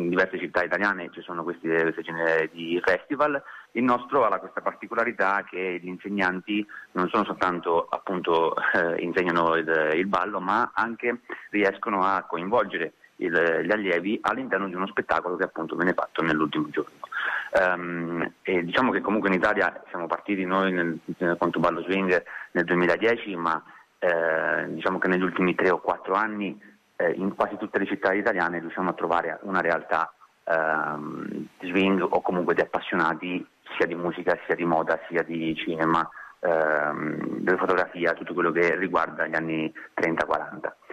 diverse città italiane ci sono queste genere di festival. Il nostro ha questa particolarità che gli insegnanti non sono soltanto appunto insegnano il ballo, ma anche riescono a coinvolgere gli allievi all'interno di uno spettacolo che appunto viene fatto nell'ultimo giorno. E diciamo che comunque in Italia siamo partiti noi con Ballo Swing nel 2010, ma diciamo che negli ultimi 3 o 4 anni in quasi tutte le città italiane riusciamo a trovare una realtà di swing o comunque di appassionati sia di musica, sia di moda, sia di cinema, di fotografia, tutto quello che riguarda gli anni 30-40.